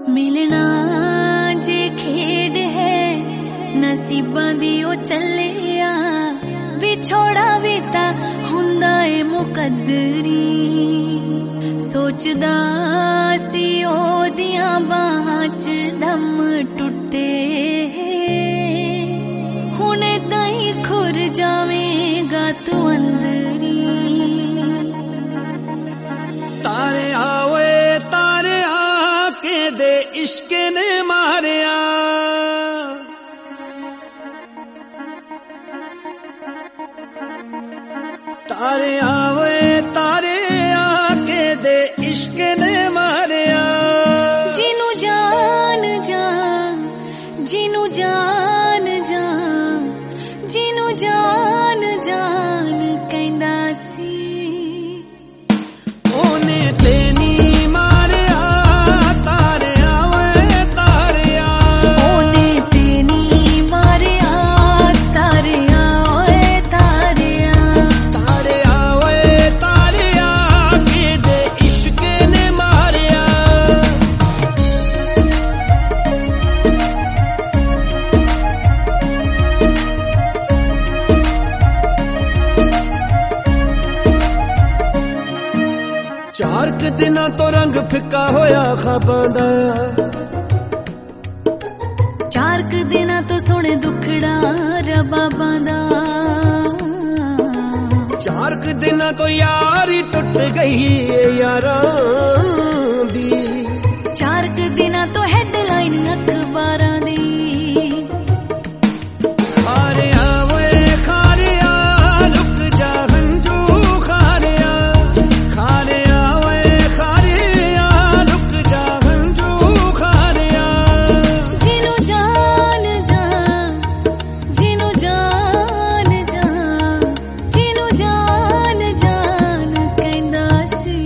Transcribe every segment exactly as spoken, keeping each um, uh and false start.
मिलना जे खेड है नसीबां दी ओ चलिया विछोड़ा भी ता हुंदा ए मुकद्दरी सोचदा सी ओदियां बाहां च दम टुटे हुणे ताईं खुर जावेगा तू अंदरी तारे आवे तारे आके दे इश्क ने मारिया तारे आवे तारे आके दे इश्क ने मारिया जिनू जान जा जिनू जान जा जिनू जान जान कहंदा सी ओने तेनी मारिया तारे आवे तारे आ ओने तेनी मारिया तारे आवे तारे आ तारे आवे तारे आके दे इश्क ने मारिया चार क दिनां तो रंग फिक्का होया ख्वाबां दा चार क दिनां तो सोने दुखड़ा रबाबां दा चार क दिनां तो यारी टुट गई है यारां दी चार क दिनां तो हेडलाइन अखबारां दी खारे आवे खारे आ रुक जा हंजू खारे आ खारे आवे खारे आ रुक जा हंजू खारे आ जिनू जान जा जिनू जान जा जिनू जान जान कहंदा सी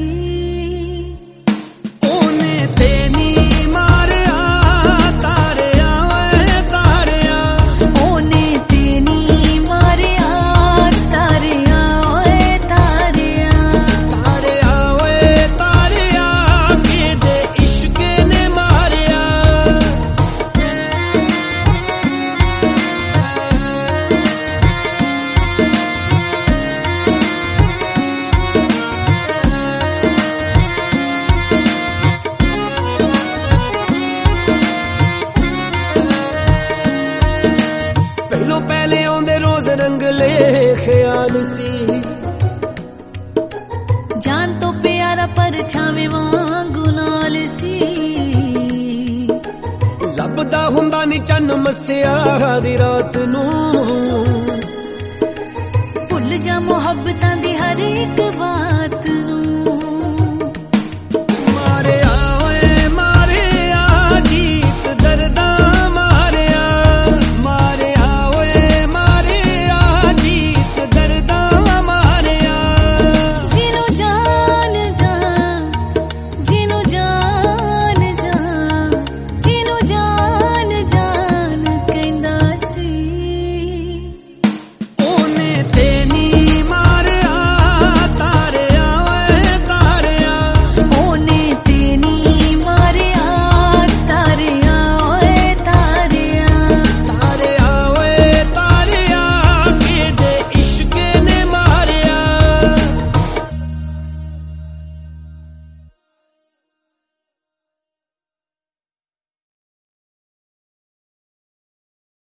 ओने तेनी मारिया तारे आवे तारे आ ओने तेनी मारिया तारे आवे तारे आ तारे आवे तारे आके दे इश्क ने मारिया पहलों पहले आंदे रोज रंगले ख्याल सी जान तो प्यारा परछावे वांगू नाल सी लभदा हुंदा नी चन्न मस्सिया दी रात नूं भुल जा मुहब्बतां दी हर एक